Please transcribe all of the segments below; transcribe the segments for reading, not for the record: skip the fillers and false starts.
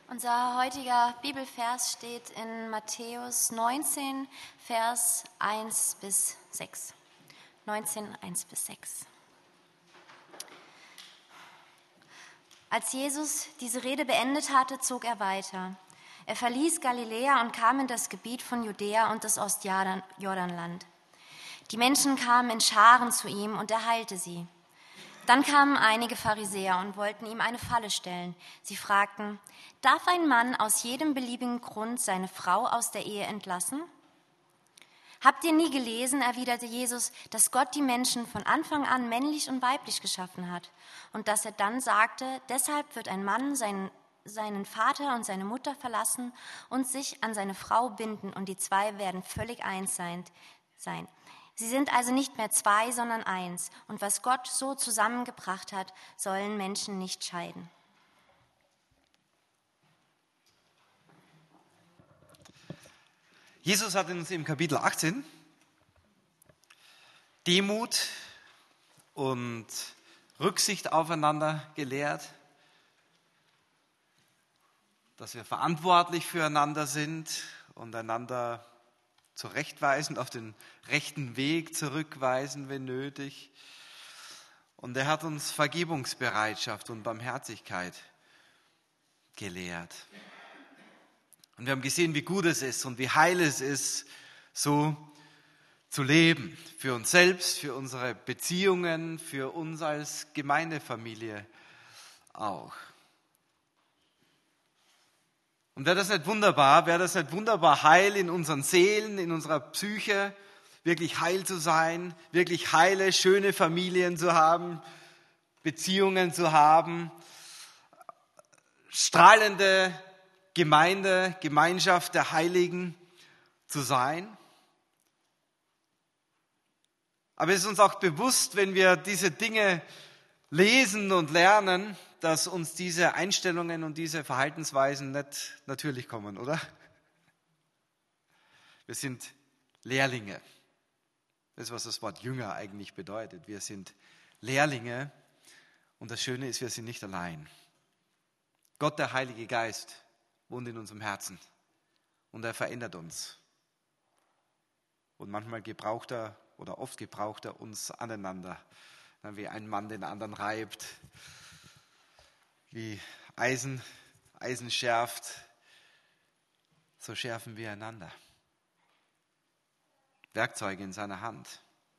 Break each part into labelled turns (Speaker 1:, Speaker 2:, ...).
Speaker 1: Unser heutiger Bibelvers steht in Matthäus 19, Vers 1 bis 6. 19, 1 bis 6. Als Jesus diese Rede beendet hatte, zog er weiter. Er verließ Galiläa und kam in das Gebiet von Judäa und das Ostjordanland. Die Menschen kamen in Scharen zu ihm und er heilte sie. Dann kamen einige Pharisäer und wollten ihm eine Falle stellen. Sie fragten: Darf ein Mann aus jedem beliebigen Grund seine Frau aus der Ehe entlassen? Habt ihr nie gelesen, erwiderte Jesus, dass Gott die Menschen von Anfang an männlich und weiblich geschaffen hat und dass er dann sagte, deshalb wird ein Mann seinen Vater und seine Mutter verlassen und sich an seine Frau binden und die zwei werden völlig eins sein. Sie sind also nicht mehr zwei, sondern eins. Und was Gott so zusammengebracht hat, sollen Menschen nicht scheiden.
Speaker 2: Jesus hat uns im Kapitel 18 Demut und Rücksicht aufeinander gelehrt, dass wir verantwortlich füreinander sind und einander zurechtweisen, auf den rechten Weg zurückweisen, wenn nötig. Und er hat uns Vergebungsbereitschaft und Barmherzigkeit gelehrt. Und wir haben gesehen, wie gut es ist und wie heil es ist, so zu leben. Für uns selbst, für unsere Beziehungen, für uns als Gemeindefamilie auch. Und wäre das nicht wunderbar, heil in unseren Seelen, in unserer Psyche, wirklich heil zu sein, wirklich heile, schöne Familien zu haben, Beziehungen zu haben, strahlende Gemeinde, Gemeinschaft der Heiligen zu sein. Aber es ist uns auch bewusst, wenn wir diese Dinge lesen und lernen, dass uns diese Einstellungen und diese Verhaltensweisen nicht natürlich kommen, oder? Wir sind Lehrlinge. Das ist, was das Wort Jünger eigentlich bedeutet. Wir sind Lehrlinge und das Schöne ist, wir sind nicht allein. Gott, der Heilige Geist, wohnt in unserem Herzen und er verändert uns. Und manchmal oft gebraucht er uns aneinander, wie ein Mann den anderen reibt, wie Eisen schärft, so schärfen wir einander. Werkzeuge in seiner Hand.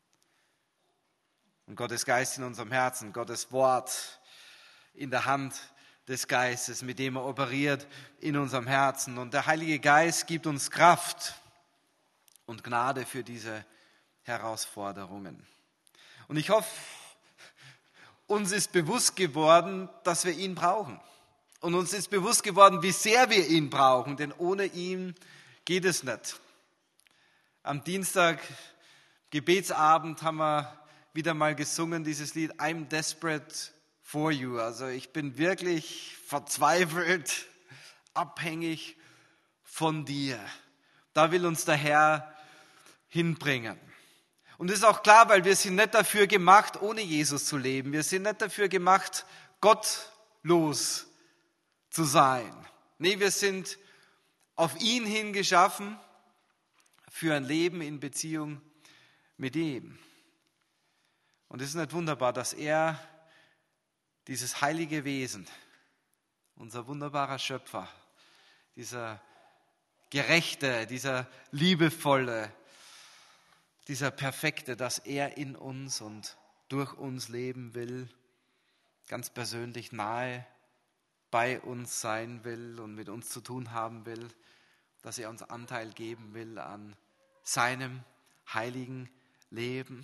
Speaker 2: Und Gottes Geist in unserem Herzen, Gottes Wort in der Hand des Geistes, mit dem er operiert in unserem Herzen. Und der Heilige Geist gibt uns Kraft und Gnade für diese Herausforderungen. Und ich hoffe, uns ist bewusst geworden, dass wir ihn brauchen. Und uns ist bewusst geworden, wie sehr wir ihn brauchen, denn ohne ihn geht es nicht. Am Dienstag, Gebetsabend, haben wir wieder mal gesungen, dieses Lied I'm Desperate for You. Also ich bin wirklich verzweifelt, abhängig von dir. Da will uns der Herr hinbringen. Und es ist auch klar, weil wir sind nicht dafür gemacht, ohne Jesus zu leben. Wir sind nicht dafür gemacht, gottlos zu sein. Nee, wir sind auf ihn hin geschaffen für ein Leben in Beziehung mit ihm. Und es ist nicht wunderbar, dass er dieses heilige Wesen, unser wunderbarer Schöpfer, dieser Gerechte, dieser Liebevolle, dieser Perfekte, dass er in uns und durch uns leben will, ganz persönlich nahe bei uns sein will und mit uns zu tun haben will, dass er uns Anteil geben will an seinem heiligen Leben.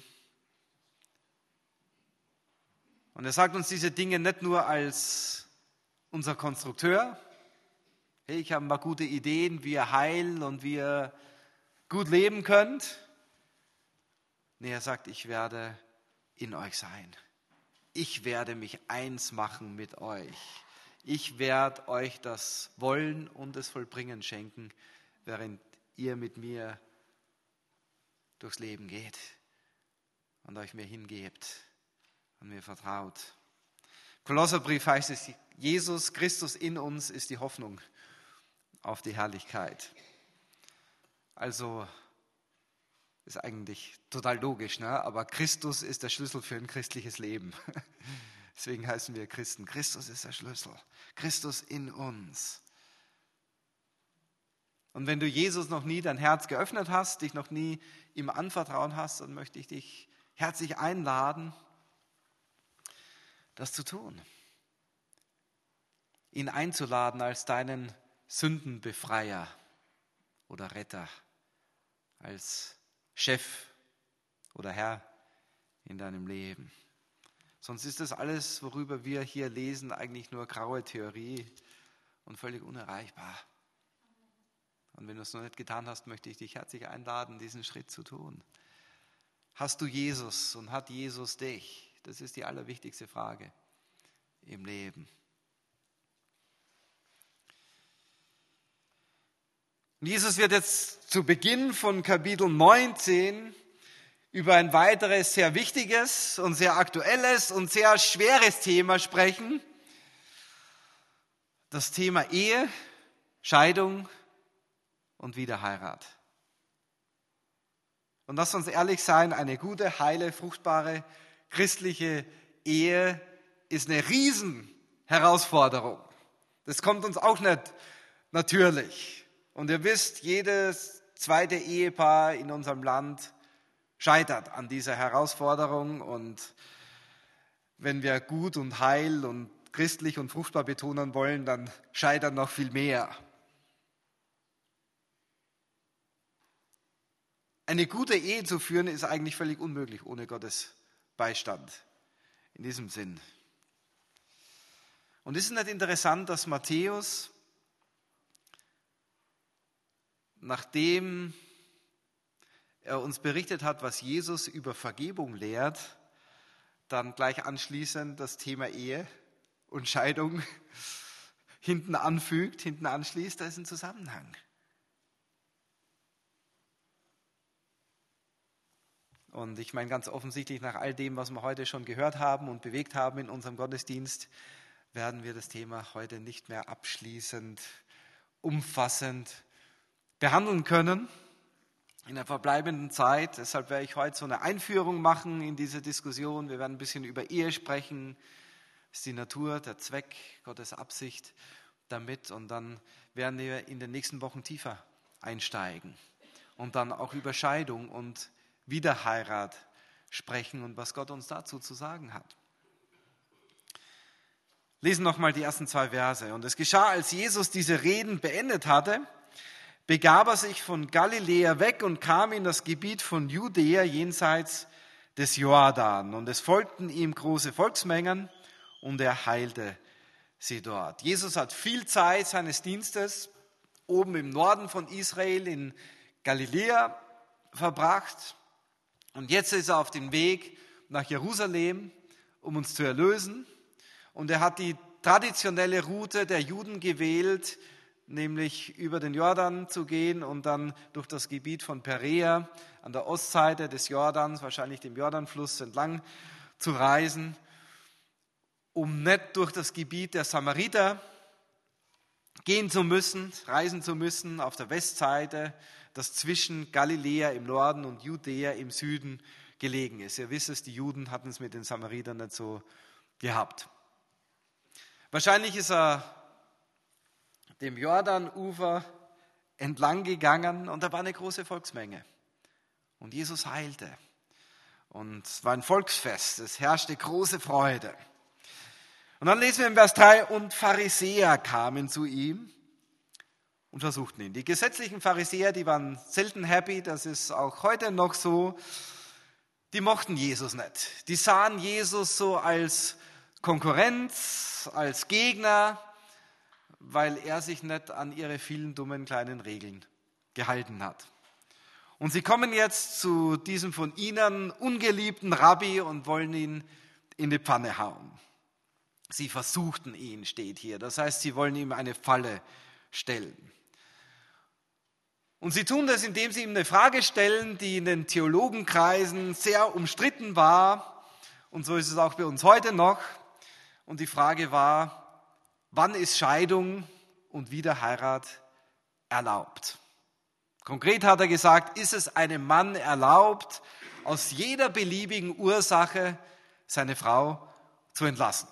Speaker 2: Und er sagt uns diese Dinge nicht nur als unser Konstrukteur. Hey, ich habe ein paar gute Ideen, wie ihr heil und wie ihr gut leben könnt. Nee, er sagt, ich werde in euch sein. Ich werde mich eins machen mit euch. Ich werde euch das Wollen und das Vollbringen schenken, während ihr mit mir durchs Leben geht und euch mir hingebt und mir vertraut. Kolosserbrief heißt es, Jesus Christus in uns ist die Hoffnung auf die Herrlichkeit. Also ist eigentlich total logisch, ne? Aber Christus ist der Schlüssel für ein christliches Leben. Deswegen heißen wir Christen. Christus ist der Schlüssel. Christus in uns. Und wenn du Jesus noch nie dein Herz geöffnet hast, dich noch nie ihm anvertrauen hast, dann möchte ich dich herzlich einladen, das zu tun. Ihn einzuladen als deinen Sündenbefreier oder Retter, als Chef oder Herr in deinem Leben. Sonst ist das alles, worüber wir hier lesen, eigentlich nur graue Theorie und völlig unerreichbar. Und wenn du es noch nicht getan hast, möchte ich dich herzlich einladen, diesen Schritt zu tun. Hast du Jesus und hat Jesus dich? Das ist die allerwichtigste Frage im Leben. Und Jesus wird jetzt zu Beginn von Kapitel 19 über ein weiteres sehr wichtiges und sehr aktuelles und sehr schweres Thema sprechen. Das Thema Ehe, Scheidung und Wiederheirat. Und lass uns ehrlich sein, eine gute, heile, fruchtbare, christliche Ehe ist eine Riesenherausforderung. Das kommt uns auch nicht natürlich. Und ihr wisst, jedes zweite Ehepaar in unserem Land scheitert an dieser Herausforderung. Und wenn wir gut und heil und christlich und fruchtbar betonen wollen, dann scheitern noch viel mehr. Eine gute Ehe zu führen ist eigentlich völlig unmöglich ohne Gottes Beistand. In diesem Sinn. Und ist es nicht interessant, dass Matthäus, nachdem er uns berichtet hat, was Jesus über Vergebung lehrt, dann gleich anschließend das Thema Ehe und Scheidung hinten anschließt, da ist ein Zusammenhang. Und ich meine ganz offensichtlich, nach all dem, was wir heute schon gehört haben und bewegt haben in unserem Gottesdienst, werden wir das Thema heute nicht mehr abschließend, umfassend behandeln können in der verbleibenden Zeit. Deshalb werde ich heute so eine Einführung machen in diese Diskussion. Wir werden ein bisschen über Ehe sprechen. Das ist die Natur, der Zweck, Gottes Absicht damit. Und dann werden wir in den nächsten Wochen tiefer einsteigen und dann auch über Scheidung und Wiederheirat sprechen und was Gott uns dazu zu sagen hat. Lesen nochmal die ersten 2 Verse. Und es geschah, als Jesus diese Reden beendet hatte, begab er sich von Galiläa weg und kam in das Gebiet von Judäa jenseits des Jordan. Und es folgten ihm große Volksmengen und er heilte sie dort. Jesus hat viel Zeit seines Dienstes oben im Norden von Israel in Galiläa verbracht. Und jetzt ist er auf dem Weg nach Jerusalem, um uns zu erlösen. Und er hat die traditionelle Route der Juden gewählt, nämlich über den Jordan zu gehen und dann durch das Gebiet von Perea an der Ostseite des Jordans, wahrscheinlich dem Jordanfluss entlang zu reisen, um nicht durch das Gebiet der Samariter reisen zu müssen auf der Westseite, das zwischen Galiläa im Norden und Judäa im Süden gelegen ist. Ihr wisst es, die Juden hatten es mit den Samaritern nicht so gehabt. Wahrscheinlich ist er dem Jordanufer entlang gegangen und da war eine große Volksmenge. Und Jesus heilte. Und es war ein Volksfest, es herrschte große Freude. Und dann lesen wir im Vers 3, und Pharisäer kamen zu ihm und versuchten ihn. Die gesetzlichen Pharisäer, die waren selten happy, das ist auch heute noch so, die mochten Jesus nicht. Die sahen Jesus so als Konkurrenz, als Gegner, weil er sich nicht an ihre vielen dummen kleinen Regeln gehalten hat. Und sie kommen jetzt zu diesem von ihnen ungeliebten Rabbi und wollen ihn in die Pfanne hauen. Sie versuchten ihn, steht hier. Das heißt, sie wollen ihm eine Falle stellen. Und sie tun das, indem sie ihm eine Frage stellen, die in den Theologenkreisen sehr umstritten war. Und so ist es auch bei uns heute noch. Und die Frage war, wann ist Scheidung und Wiederheirat erlaubt? Konkret hat er gesagt, ist es einem Mann erlaubt, aus jeder beliebigen Ursache seine Frau zu entlassen?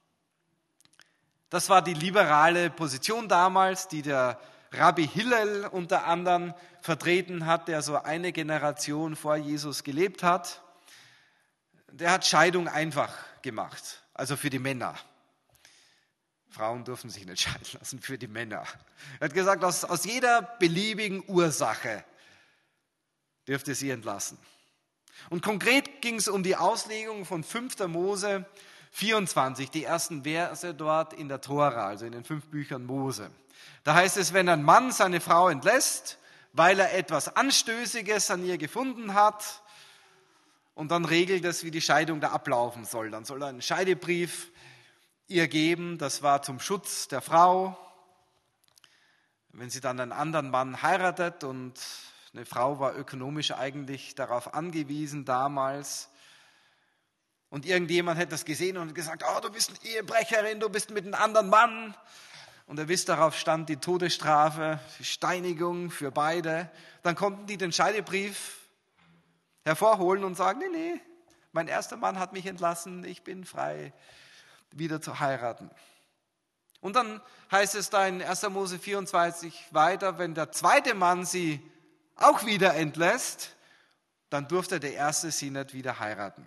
Speaker 2: Das war die liberale Position damals, die der Rabbi Hillel unter anderem vertreten hat, der so eine Generation vor Jesus gelebt hat. Der hat Scheidung einfach gemacht, also für die Männer. Frauen durften sich nicht scheiden lassen, für die Männer. Er hat gesagt, aus jeder beliebigen Ursache dürfte sie entlassen. Und konkret ging es um die Auslegung von 5. Mose 24, die ersten Verse dort in der Tora, also in den 5 Büchern Mose. Da heißt es, wenn ein Mann seine Frau entlässt, weil er etwas Anstößiges an ihr gefunden hat, und dann regelt es, wie die Scheidung da ablaufen soll. Dann soll er einen Scheidebrief ihr geben, das war zum Schutz der Frau. Wenn sie dann einen anderen Mann heiratet, und eine Frau war ökonomisch eigentlich darauf angewiesen damals, und irgendjemand hätte das gesehen und gesagt, oh, du bist eine Ehebrecherin, du bist mit einem anderen Mann. Und ihr wisst, darauf stand die Todesstrafe, die Steinigung für beide. Dann konnten die den Scheidebrief hervorholen und sagen, nee, mein erster Mann hat mich entlassen, ich bin frei, wieder zu heiraten. Und dann heißt es da in 1. Mose 24 weiter, wenn der zweite Mann sie auch wieder entlässt, dann durfte der erste sie nicht wieder heiraten.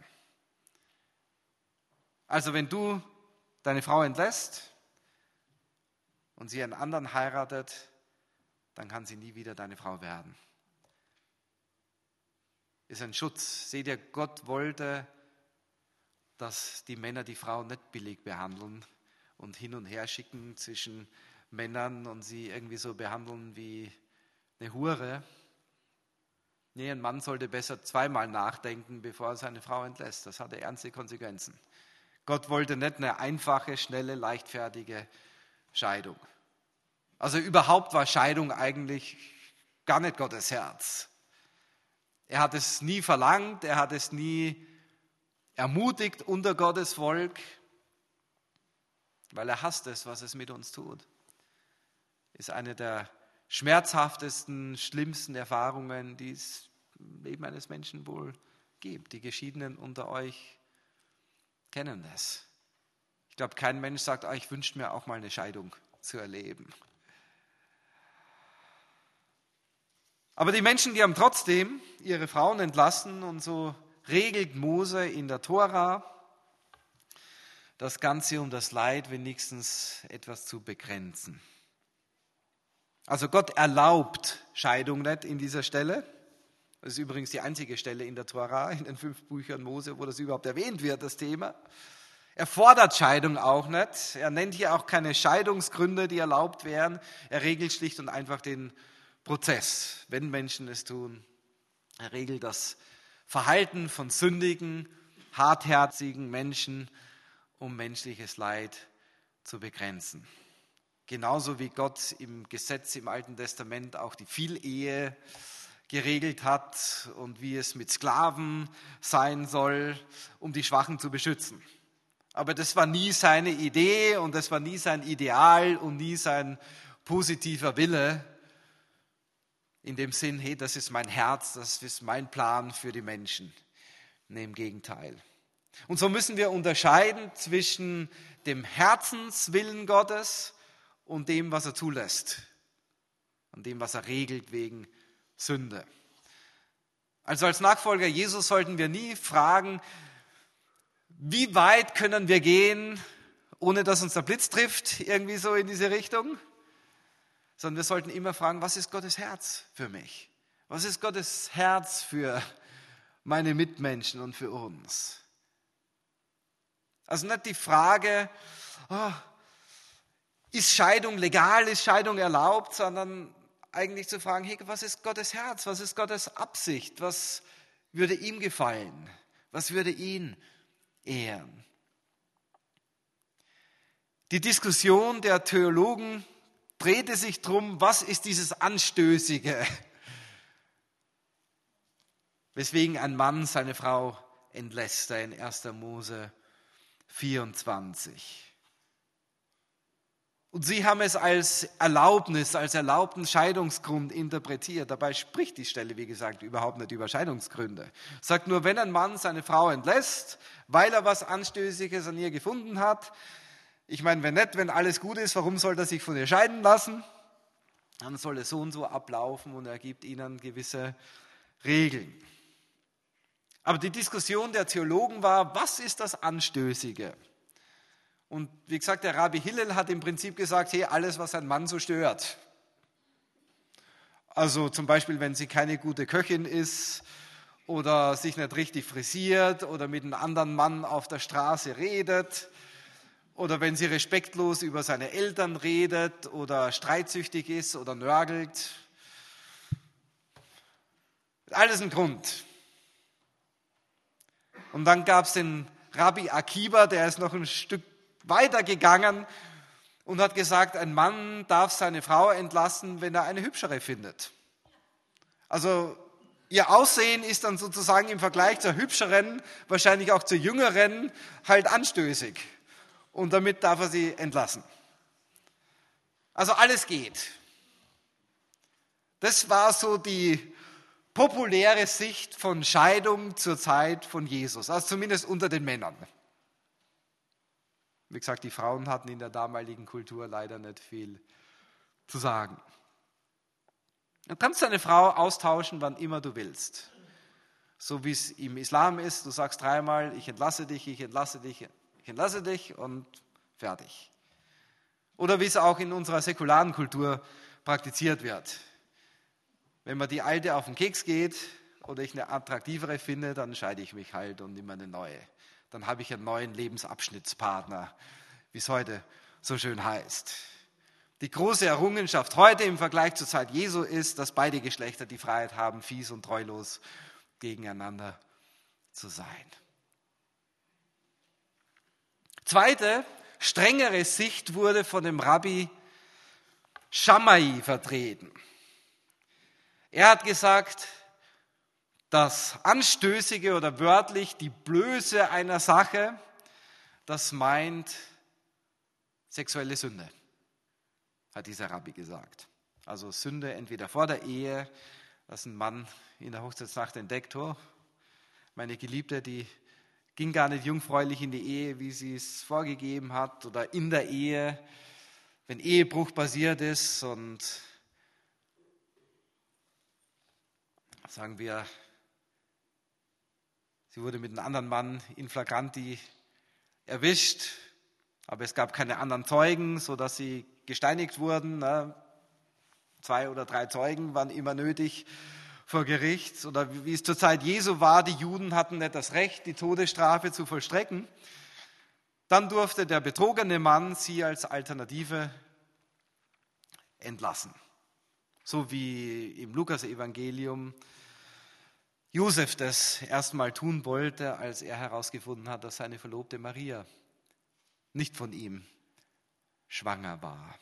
Speaker 2: Also wenn du deine Frau entlässt und sie einen anderen heiratet, dann kann sie nie wieder deine Frau werden. Ist ein Schutz. Seht ihr, Gott wollte, dass die Männer die Frau nicht billig behandeln und hin und her schicken zwischen Männern und sie irgendwie so behandeln wie eine Hure. Nee, ein Mann sollte besser zweimal nachdenken, bevor er seine Frau entlässt. Das hatte ernste Konsequenzen. Gott wollte nicht eine einfache, schnelle, leichtfertige Scheidung. Also überhaupt war Scheidung eigentlich gar nicht Gottes Herz. Er hat es nie verlangt, er hat es nie ermutigt unter Gottes Volk, weil er hasst es, was es mit uns tut. Ist eine der schmerzhaftesten, schlimmsten Erfahrungen, die es im Leben eines Menschen wohl gibt. Die Geschiedenen unter euch kennen das. Ich glaube, kein Mensch sagt, ich wünsche mir auch mal eine Scheidung zu erleben. Aber die Menschen, die haben trotzdem ihre Frauen entlassen, und so regelt Mose in der Tora das Ganze, um das Leid wenigstens etwas zu begrenzen. Also Gott erlaubt Scheidung nicht in dieser Stelle. Das ist übrigens die einzige Stelle in der Tora, in den 5 Büchern Mose, wo das überhaupt erwähnt wird, das Thema. Er fordert Scheidung auch nicht. Er nennt hier auch keine Scheidungsgründe, die erlaubt wären. Er regelt schlicht und einfach den Prozess, wenn Menschen es tun. Er regelt das Verhalten von sündigen, hartherzigen Menschen, um menschliches Leid zu begrenzen. Genauso wie Gott im Gesetz im Alten Testament auch die Vielehe geregelt hat und wie es mit Sklaven sein soll, um die Schwachen zu beschützen. Aber das war nie seine Idee und das war nie sein Ideal und nie sein positiver Wille. In dem Sinn, hey, das ist mein Herz, das ist mein Plan für die Menschen. Nee, im Gegenteil. Und so müssen wir unterscheiden zwischen dem Herzenswillen Gottes und dem, was er zulässt. Und dem, was er regelt wegen Sünde. Also als Nachfolger Jesus sollten wir nie fragen, wie weit können wir gehen, ohne dass uns der Blitz trifft, irgendwie so in diese Richtung. Sondern wir sollten immer fragen, was ist Gottes Herz für mich? Was ist Gottes Herz für meine Mitmenschen und für uns? Also nicht die Frage, ist Scheidung legal, ist Scheidung erlaubt, sondern eigentlich zu fragen, hey, was ist Gottes Herz, was ist Gottes Absicht, was würde ihm gefallen, was würde ihn ehren? Die Diskussion der Theologen drehte sich darum, was ist dieses Anstößige, weswegen ein Mann seine Frau entlässt, in 1. Mose 24. Und sie haben es als Erlaubnis, als erlaubten Scheidungsgrund interpretiert. Dabei spricht die Stelle, wie gesagt, überhaupt nicht über Scheidungsgründe. Sagt nur, wenn ein Mann seine Frau entlässt, weil er was Anstößiges an ihr gefunden hat, ich meine, wenn alles gut ist, warum soll er sich von ihr scheiden lassen? Dann soll es so und so ablaufen und er gibt ihnen gewisse Regeln. Aber die Diskussion der Theologen war, was ist das Anstößige? Und wie gesagt, der Rabbi Hillel hat im Prinzip gesagt, hey, alles, was ein Mann so stört. Also zum Beispiel, wenn sie keine gute Köchin ist oder sich nicht richtig frisiert oder mit einem anderen Mann auf der Straße redet oder wenn sie respektlos über seine Eltern redet oder streitsüchtig ist oder nörgelt. Alles ein Grund. Und dann gab es den Rabbi Akiba, der ist noch ein Stück weitergegangen und hat gesagt, ein Mann darf seine Frau entlassen, wenn er eine hübschere findet. Also ihr Aussehen ist dann sozusagen im Vergleich zur hübscheren, wahrscheinlich auch zur jüngeren, halt anstößig. Und damit darf er sie entlassen. Also alles geht. Das war so die populäre Sicht von Scheidung zur Zeit von Jesus, also zumindest unter den Männern. Wie gesagt, die Frauen hatten in der damaligen Kultur leider nicht viel zu sagen. Du kannst deine Frau austauschen, wann immer du willst. So wie es im Islam ist, du sagst dreimal, ich entlasse dich, ich entlasse dich, ich entlasse dich und fertig. Oder wie es auch in unserer säkularen Kultur praktiziert wird. Wenn mir die alte auf den Keks geht oder ich eine attraktivere finde, dann scheide ich mich halt und nehme eine neue. Dann habe ich einen neuen Lebensabschnittspartner, wie es heute so schön heißt. Die große Errungenschaft heute im Vergleich zur Zeit Jesu ist, dass beide Geschlechter die Freiheit haben, fies und treulos gegeneinander zu sein. Zweite, strengere Sicht wurde von dem Rabbi Shammai vertreten. Er hat gesagt, das Anstößige oder wörtlich die Blöße einer Sache, das meint sexuelle Sünde, hat dieser Rabbi gesagt. Also Sünde entweder vor der Ehe, dass ein Mann in der Hochzeitsnacht entdeckt, oh, meine Geliebte, die ging gar nicht jungfräulich in die Ehe, wie sie es vorgegeben hat, oder in der Ehe, wenn Ehebruch passiert ist und sagen wir, sie wurde mit einem anderen Mann in flagranti erwischt, aber es gab keine anderen Zeugen, sodass sie gesteinigt wurden. 2 oder 3 Zeugen waren immer nötig vor Gericht. Oder wie es zur Zeit Jesu war, die Juden hatten nicht das Recht, die Todesstrafe zu vollstrecken. Dann durfte der betrogene Mann sie als Alternative entlassen. So wie im Lukas-Evangelium Josef das erstmal tun wollte, als er herausgefunden hat, dass seine Verlobte Maria nicht von ihm schwanger war.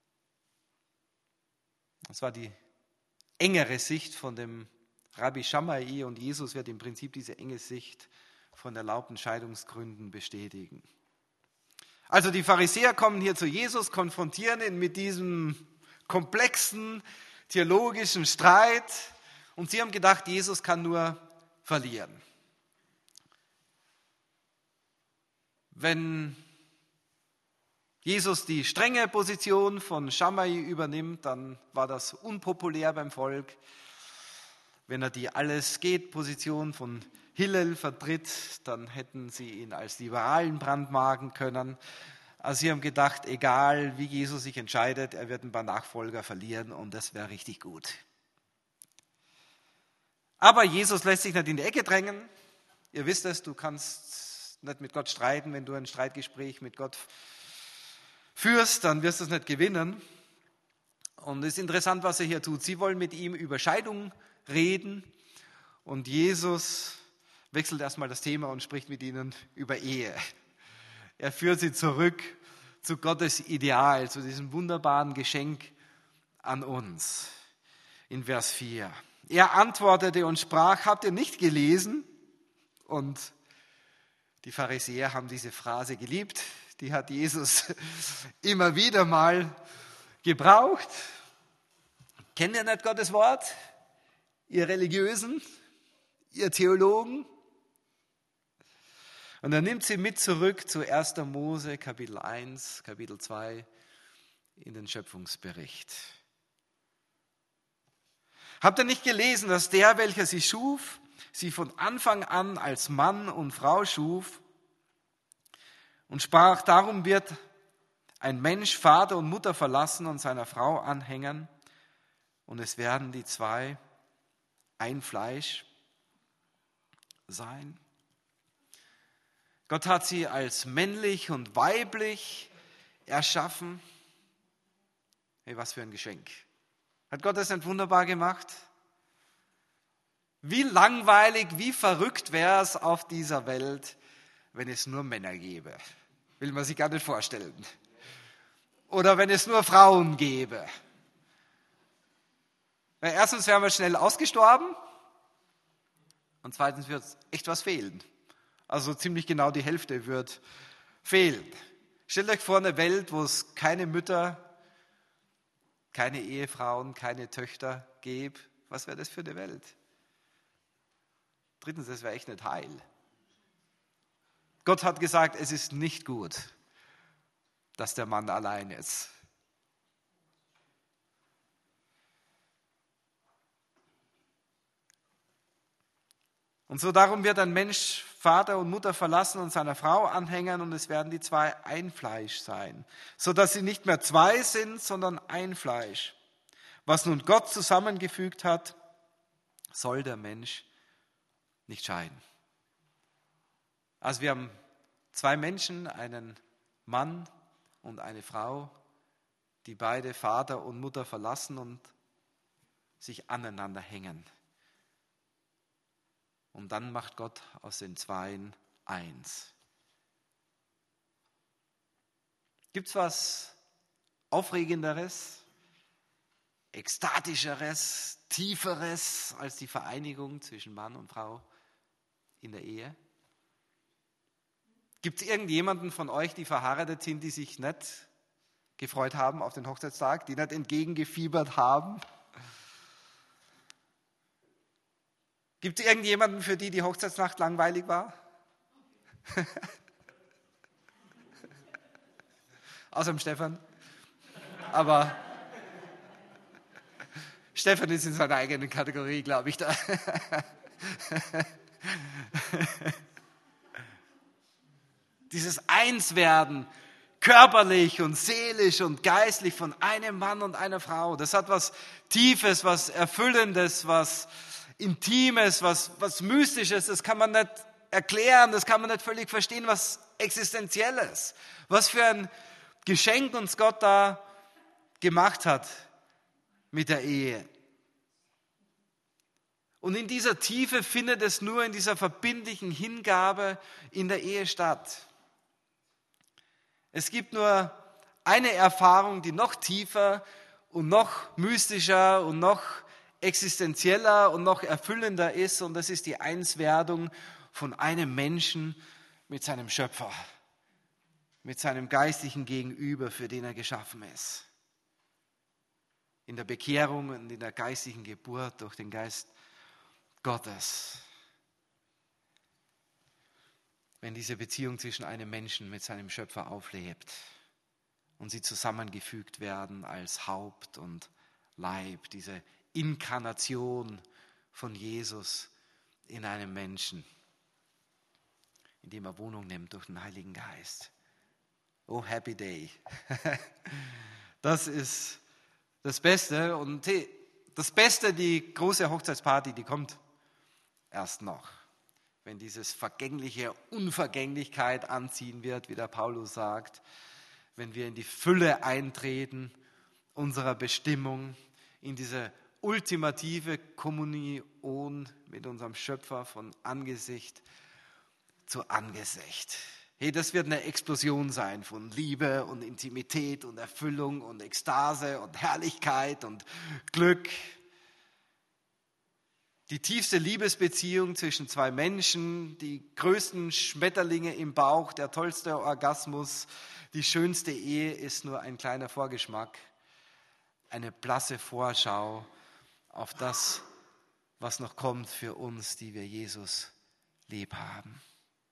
Speaker 2: Das war die engere Sicht von dem Rabbi Shammai und Jesus wird im Prinzip diese enge Sicht von erlaubten Scheidungsgründen bestätigen. Also die Pharisäer kommen hier zu Jesus, konfrontieren ihn mit diesem komplexen theologischen Streit. Und sie haben gedacht, Jesus kann nur verlieren. Wenn Jesus die strenge Position von Shammai übernimmt, dann war das unpopulär beim Volk. Wenn er die Alles-geht-Position von Hillel vertritt, dann hätten sie ihn als Liberalen brandmarken können. Also sie haben gedacht, egal wie Jesus sich entscheidet, er wird ein paar Nachfolger verlieren und das wäre richtig gut. Aber Jesus lässt sich nicht in die Ecke drängen. Ihr wisst es, du kannst nicht mit Gott streiten. Wenn du ein Streitgespräch mit Gott führst, dann wirst du es nicht gewinnen. Und es ist interessant, was er hier tut. Sie wollen mit ihm über Scheidung reden und Jesus wechselt erstmal das Thema und spricht mit ihnen über Ehe. Er führt sie zurück zu Gottes Ideal, zu diesem wunderbaren Geschenk an uns. In Vers 4. Er antwortete und sprach, habt ihr nicht gelesen? Und Die Pharisäer haben diese Phrase geliebt. Die hat Jesus immer wieder mal gebraucht. Kennt ihr nicht Gottes Wort? Ihr Religiösen, ihr Theologen? Und er nimmt sie mit zurück zu 1. Mose, Kapitel 1, Kapitel 2, in den Schöpfungsbericht. Habt ihr nicht gelesen, dass der, welcher sie schuf, sie von Anfang an als Mann und Frau schuf und sprach, darum wird ein Mensch Vater und Mutter verlassen und seiner Frau anhängen und es werden die zwei ein Fleisch sein. Gott hat sie als männlich und weiblich erschaffen. Hey, was für ein Geschenk. Hat Gott das nicht wunderbar gemacht? Wie langweilig, wie verrückt wäre es auf dieser Welt, wenn es nur Männer gäbe. Will man sich gar nicht vorstellen. Oder wenn es nur Frauen gäbe. Weil erstens wären wir schnell ausgestorben und zweitens wird echt was fehlen. Also ziemlich genau die Hälfte wird fehlen. Stellt euch vor eine Welt, wo es keine Mütter, keine Ehefrauen, keine Töchter gäbe. Was wäre das für eine Welt? Drittens, das wäre echt nicht heil. Gott hat gesagt, es ist nicht gut, dass der Mann allein ist. Und so darum wird ein Mensch Vater und Mutter verlassen und seiner Frau anhängen und es werden die zwei ein Fleisch sein, sodass sie nicht mehr zwei sind, sondern ein Fleisch. Was nun Gott zusammengefügt hat, soll der Mensch nicht scheiden. Also wir haben zwei Menschen, einen Mann und eine Frau, die beide Vater und Mutter verlassen und sich aneinander hängen. Und dann macht Gott aus den Zweien eins. Gibt es was Aufregenderes, Ekstatischeres, Tieferes als die Vereinigung zwischen Mann und Frau in der Ehe? Gibt es irgendjemanden von euch, die verheiratet sind, die sich nicht gefreut haben auf den Hochzeitstag, die nicht entgegengefiebert haben? Gibt es irgendjemanden, für die Hochzeitsnacht langweilig war? Außer dem Stefan. Aber Stefan ist in seiner eigenen Kategorie, glaube ich, da. Dieses Einswerden, körperlich und seelisch und geistlich von einem Mann und einer Frau, das hat was Tiefes, was Erfüllendes, was Intimes, was Mystisches, das kann man nicht erklären, das kann man nicht völlig verstehen, was Existenzielles. Was für ein Geschenk uns Gott da gemacht hat mit der Ehe. Und in dieser Tiefe findet es nur in dieser verbindlichen Hingabe in der Ehe statt. Es gibt nur eine Erfahrung, die noch tiefer und noch mystischer und noch existenzieller und noch erfüllender ist, und das ist die Einswerdung von einem Menschen mit seinem Schöpfer, mit seinem geistlichen Gegenüber, für den er geschaffen ist. In der Bekehrung und in der geistlichen Geburt durch den Geist Gottes. Wenn diese Beziehung zwischen einem Menschen mit seinem Schöpfer auflebt und sie zusammengefügt werden als Haupt und Leib, diese Inkarnation von Jesus in einem Menschen, in dem er Wohnung nimmt durch den Heiligen Geist. Oh, happy day. Das ist das Beste. Und das Beste, die große Hochzeitsparty, die kommt erst noch. Wenn dieses vergängliche Unvergänglichkeit anziehen wird, wie der Paulus sagt, wenn wir in die Fülle eintreten unserer Bestimmung, in diese ultimative Kommunion mit unserem Schöpfer von Angesicht zu Angesicht. Hey, das wird eine Explosion sein von Liebe und Intimität und Erfüllung und Ekstase und Herrlichkeit und Glück. Die tiefste Liebesbeziehung zwischen zwei Menschen, die größten Schmetterlinge im Bauch, der tollste Orgasmus, die schönste Ehe ist nur ein kleiner Vorgeschmack, eine blasse Vorschau auf das, was noch kommt für uns, die wir Jesus lieb haben.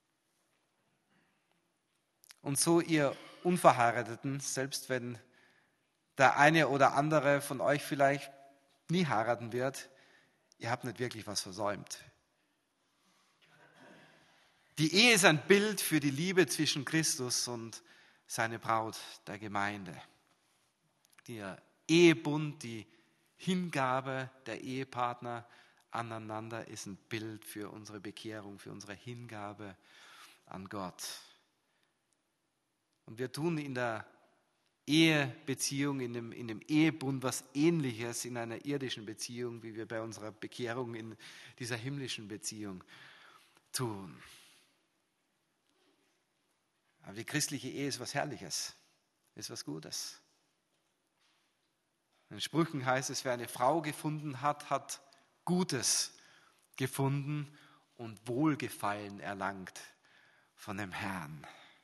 Speaker 2: Und so ihr Unverheirateten, selbst wenn der eine oder andere von euch vielleicht nie heiraten wird, ihr habt nicht wirklich was versäumt. Die Ehe ist ein Bild für die Liebe zwischen Christus und seine Braut, der Gemeinde. Der Ehebund, die Hingabe der Ehepartner aneinander ist ein Bild für unsere Bekehrung, für unsere Hingabe an Gott. Und wir tun in der Ehebeziehung, in dem Ehebund was Ähnliches in einer irdischen Beziehung, wie wir bei unserer Bekehrung in dieser himmlischen Beziehung tun. Aber die christliche Ehe ist was Herrliches, ist was Gutes. In Sprüchen heißt es, wer eine Frau gefunden hat, hat Gutes gefunden und Wohlgefallen erlangt von dem Herrn.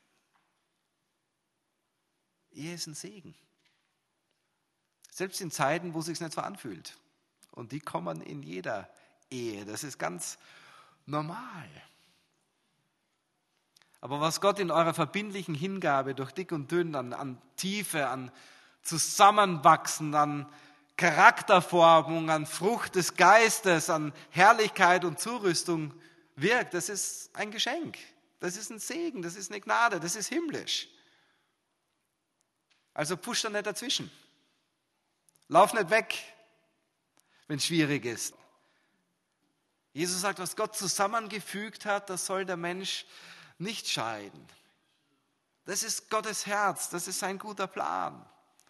Speaker 2: Ehe ist ein Segen. Selbst in Zeiten, wo es sich nicht so anfühlt. Und die kommen in jeder Ehe. Das ist ganz normal. Aber was Gott in eurer verbindlichen Hingabe durch dick und dünn an Tiefe, an Zusammenwachsen, an Charakterformung, an Frucht des Geistes, an Herrlichkeit und Zurüstung wirkt, das ist ein Geschenk. Das ist ein Segen, das ist eine Gnade, das ist himmlisch. Also push da nicht dazwischen. Lauf nicht weg, wenn es schwierig ist. Jesus sagt, was Gott zusammengefügt hat, das soll der Mensch nicht scheiden. Das ist Gottes Herz, das ist sein guter Plan.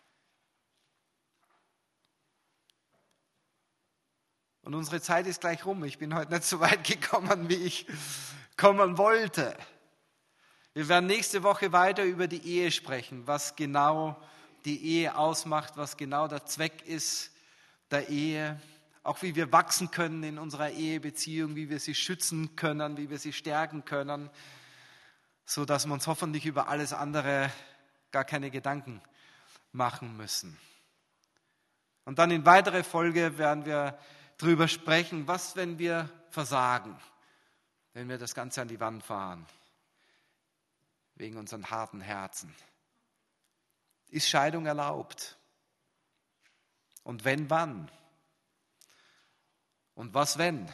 Speaker 2: Und unsere Zeit ist gleich rum. Ich bin heute nicht so weit gekommen, wie ich kommen wollte. Wir werden nächste Woche weiter über die Ehe sprechen, was genau die Ehe ausmacht, was genau der Zweck ist der Ehe, auch wie wir wachsen können in unserer Ehebeziehung, wie wir sie schützen können, wie wir sie stärken können, so dass wir uns hoffentlich über alles andere gar keine Gedanken machen müssen. Und dann in weiterer Folge werden wir darüber sprechen, was, wenn wir versagen, wenn wir das Ganze an die Wand fahren, wegen unseren harten Herzen. Ist Scheidung erlaubt? Und wenn, wann? Und was, wenn?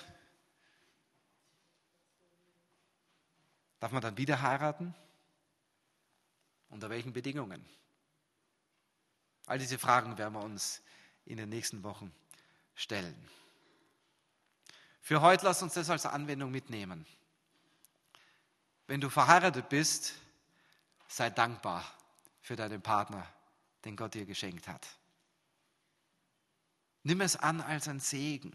Speaker 2: Darf man dann wieder heiraten? Unter welchen Bedingungen? All diese Fragen werden wir uns in den nächsten Wochen stellen. Für heute lass uns das als Anwendung mitnehmen. Wenn du verheiratet bist, sei dankbar für deinen Partner, den Gott dir geschenkt hat. Nimm es an als ein Segen.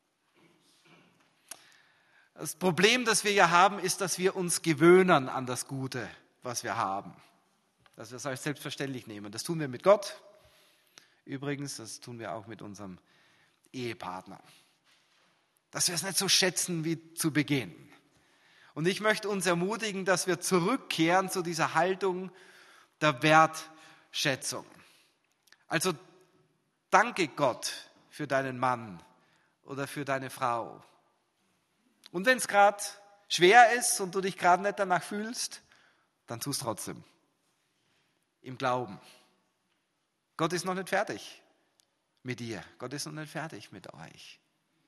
Speaker 2: Das Problem, das wir ja haben, ist, dass wir uns gewöhnen an das Gute, was wir haben. Dass wir es als selbstverständlich nehmen. Das tun wir mit Gott. Übrigens, das tun wir auch mit unserem Ehepartner. Dass wir es nicht so schätzen wie zu Beginn. Und ich möchte uns ermutigen, dass wir zurückkehren zu dieser Haltung der Wertschätzung. Also danke Gott für deinen Mann oder für deine Frau. Und wenn es gerade schwer ist und du dich gerade nicht danach fühlst, dann tu es trotzdem. Im Glauben. Gott ist noch nicht fertig mit dir. Gott ist noch nicht fertig mit euch.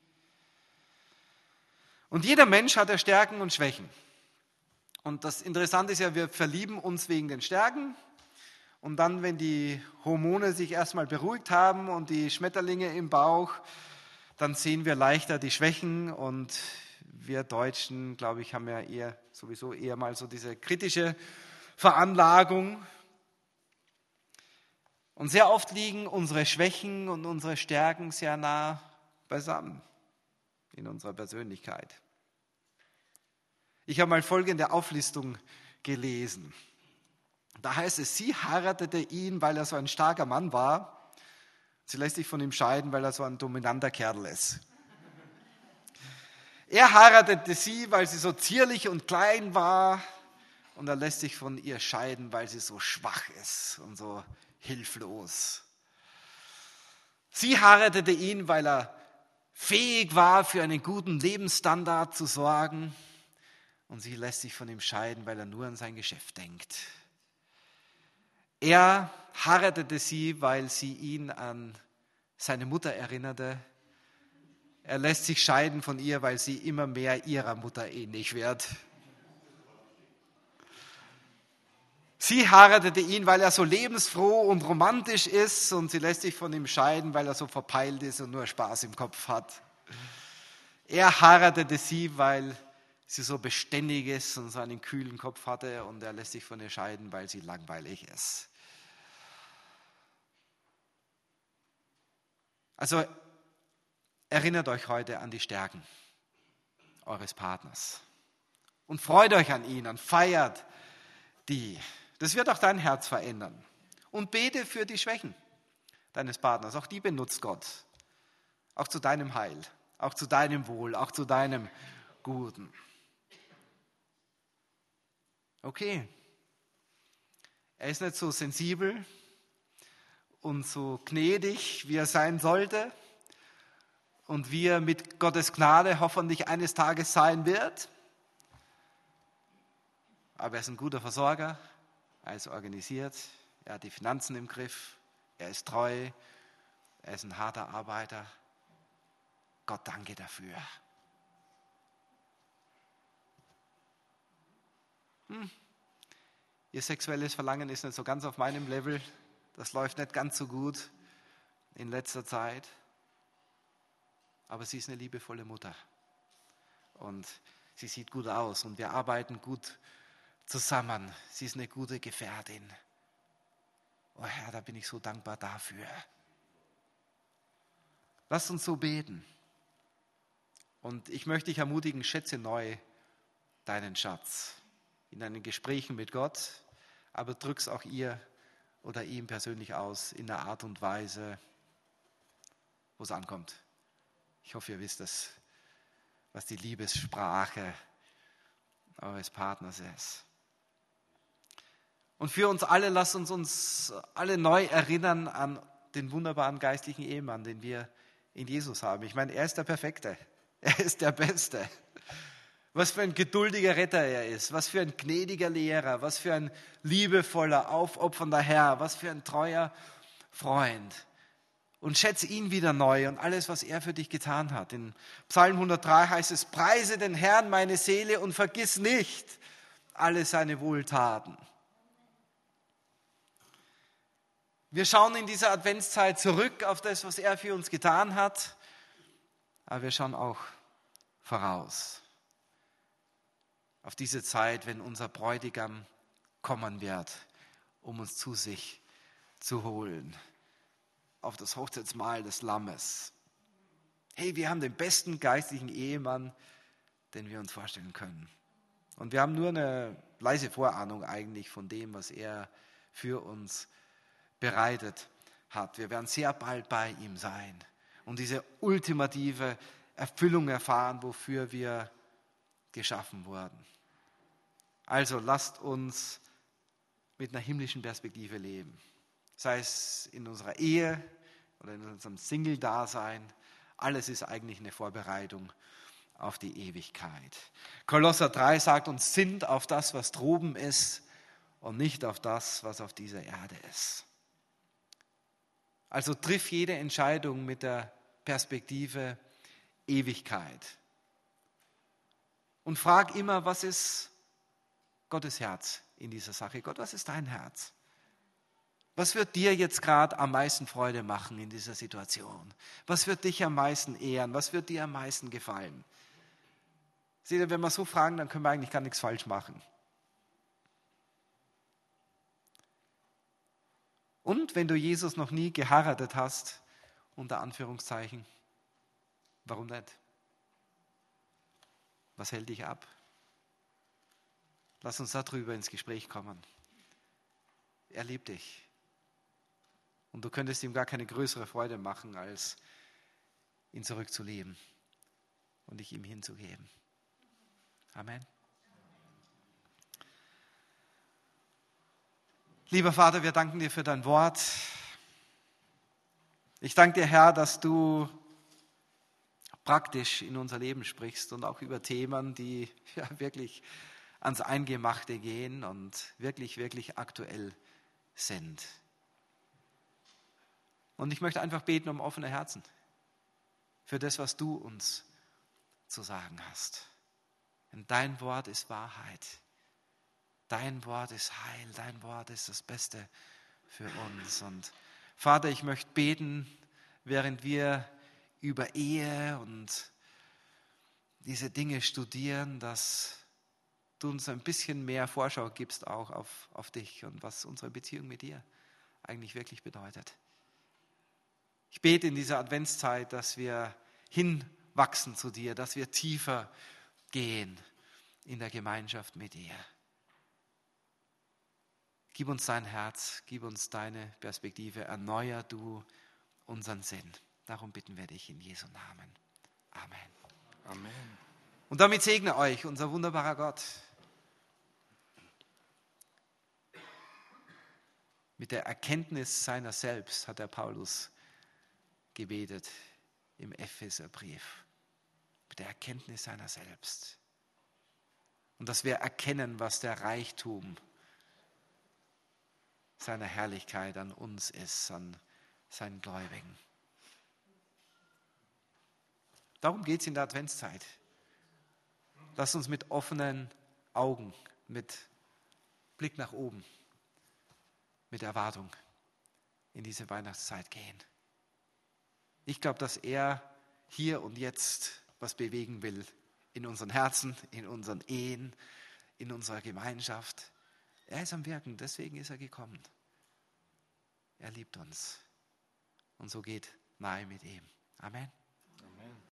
Speaker 2: Und jeder Mensch hat ja Stärken und Schwächen. Und das Interessante ist ja, wir verlieben uns wegen den Stärken. Und dann, wenn die Hormone sich erstmal beruhigt haben und die Schmetterlinge im Bauch, dann sehen wir leichter die Schwächen. Und wir Deutschen, glaube ich, haben ja sowieso eher mal so diese kritische Veranlagung. Und sehr oft liegen unsere Schwächen und unsere Stärken sehr nah beisammen in unserer Persönlichkeit. Ich habe mal folgende Auflistung gelesen. Da heißt es, sie heiratete ihn, weil er so ein starker Mann war. Sie lässt sich von ihm scheiden, weil er so ein dominanter Kerl ist. Er heiratete sie, weil sie so zierlich und klein war, und er lässt sich von ihr scheiden, weil sie so schwach ist und so hilflos. Sie heiratete ihn, weil er fähig war, für einen guten Lebensstandard zu sorgen, und sie lässt sich von ihm scheiden, weil er nur an sein Geschäft denkt. Er heiratete sie, weil sie ihn an seine Mutter erinnerte. Er lässt sich scheiden von ihr, weil sie immer mehr ihrer Mutter ähnlich wird. Sie heiratete ihn, weil er so lebensfroh und romantisch ist, und sie lässt sich von ihm scheiden, weil er so verpeilt ist und nur Spaß im Kopf hat. Er heiratete sie, weil sie so beständig ist und so einen kühlen Kopf hatte, und er lässt sich von ihr scheiden, weil sie langweilig ist. Also erinnert euch heute an die Stärken eures Partners und freut euch an ihn und feiert die. Das wird auch dein Herz verändern. Und bete für die Schwächen deines Partners. Auch die benutzt Gott. Auch zu deinem Heil, auch zu deinem Wohl, auch zu deinem Guten. Okay, er ist nicht so sensibel und so gnädig, wie er sein sollte und wie er mit Gottes Gnade hoffentlich eines Tages sein wird. Aber er ist ein guter Versorger, er ist organisiert, er hat die Finanzen im Griff, er ist treu, er ist ein harter Arbeiter. Gott danke dafür. Ihr sexuelles Verlangen ist nicht so ganz auf meinem Level. Das läuft nicht ganz so gut in letzter Zeit. Aber sie ist eine liebevolle Mutter. Und sie sieht gut aus und wir arbeiten gut zusammen. Sie ist eine gute Gefährtin. Oh Herr, da bin ich so dankbar dafür. Lasst uns so beten. Und ich möchte dich ermutigen, schätze neu deinen Schatz in deinen Gesprächen mit Gott, aber drück's auch ihr oder ihm persönlich aus in der Art und Weise, wo es ankommt. Ich hoffe, ihr wisst es, was die Liebessprache eures Partners ist. Und für uns alle, lasst uns alle neu erinnern an den wunderbaren geistlichen Ehemann, den wir in Jesus haben. Ich meine, er ist der Perfekte. Er ist der Beste. Was für ein geduldiger Retter er ist, was für ein gnädiger Lehrer, was für ein liebevoller, aufopfernder Herr, was für ein treuer Freund. Und schätze ihn wieder neu und alles, was er für dich getan hat. In Psalm 103 heißt es, preise den Herrn meine Seele und vergiss nicht alle seine Wohltaten. Wir schauen in dieser Adventszeit zurück auf das, was er für uns getan hat, aber wir schauen auch voraus. Auf diese Zeit, wenn unser Bräutigam kommen wird, um uns zu sich zu holen. Auf das Hochzeitsmahl des Lammes. Hey, wir haben den besten geistlichen Ehemann, den wir uns vorstellen können. Und wir haben nur eine leise Vorahnung eigentlich von dem, was er für uns bereitet hat. Wir werden sehr bald bei ihm sein und diese ultimative Erfüllung erfahren, wofür wir geschaffen wurden. Also lasst uns mit einer himmlischen Perspektive leben. Sei es in unserer Ehe oder in unserem Single-Dasein. Alles ist eigentlich eine Vorbereitung auf die Ewigkeit. Kolosser 3 sagt uns, sinnt auf das, was droben ist und nicht auf das, was auf dieser Erde ist. Also triff jede Entscheidung mit der Perspektive Ewigkeit. Und frag immer, was ist Gottes Herz in dieser Sache? Gott, was ist dein Herz? Was wird dir jetzt gerade am meisten Freude machen in dieser Situation? Was wird dich am meisten ehren? Was wird dir am meisten gefallen? Seht ihr, wenn wir so fragen, dann können wir eigentlich gar nichts falsch machen. Und wenn du Jesus noch nie geheiratet hast, unter Anführungszeichen, warum nicht? Was hält dich ab? Lass uns darüber ins Gespräch kommen. Er liebt dich. Und du könntest ihm gar keine größere Freude machen, als ihn zurückzuleben und dich ihm hinzugeben. Amen. Lieber Vater, wir danken dir für dein Wort. Ich danke dir, Herr, dass du praktisch in unser Leben sprichst und auch über Themen, die ja wirklich ans Eingemachte gehen und wirklich, wirklich aktuell sind. Und ich möchte einfach beten um offene Herzen für das, was du uns zu sagen hast. Denn dein Wort ist Wahrheit. Dein Wort ist Heil. Dein Wort ist das Beste für uns. Und Vater, ich möchte beten, während wir über Ehe und diese Dinge studieren, dass du uns ein bisschen mehr Vorschau gibst auch auf dich und was unsere Beziehung mit dir eigentlich wirklich bedeutet. Ich bete in dieser Adventszeit, dass wir hinwachsen zu dir, dass wir tiefer gehen in der Gemeinschaft mit dir. Gib uns dein Herz, gib uns deine Perspektive, erneuer du unseren Sinn. Darum bitten wir dich in Jesu Namen. Amen.
Speaker 3: Amen.
Speaker 2: Und damit segne euch unser wunderbarer Gott mit der Erkenntnis seiner selbst, hat der Paulus gebetet im Epheserbrief. Mit der Erkenntnis seiner selbst. Und dass wir erkennen, was der Reichtum seiner Herrlichkeit an uns ist, an seinen Gläubigen. Darum geht es in der Adventszeit. Lasst uns mit offenen Augen, mit Blick nach oben, mit Erwartung in diese Weihnachtszeit gehen. Ich glaube, dass er hier und jetzt was bewegen will in unseren Herzen, in unseren Ehen, in unserer Gemeinschaft. Er ist am Wirken, deswegen ist er gekommen. Er liebt uns. Und so geht nahe mit ihm. Amen.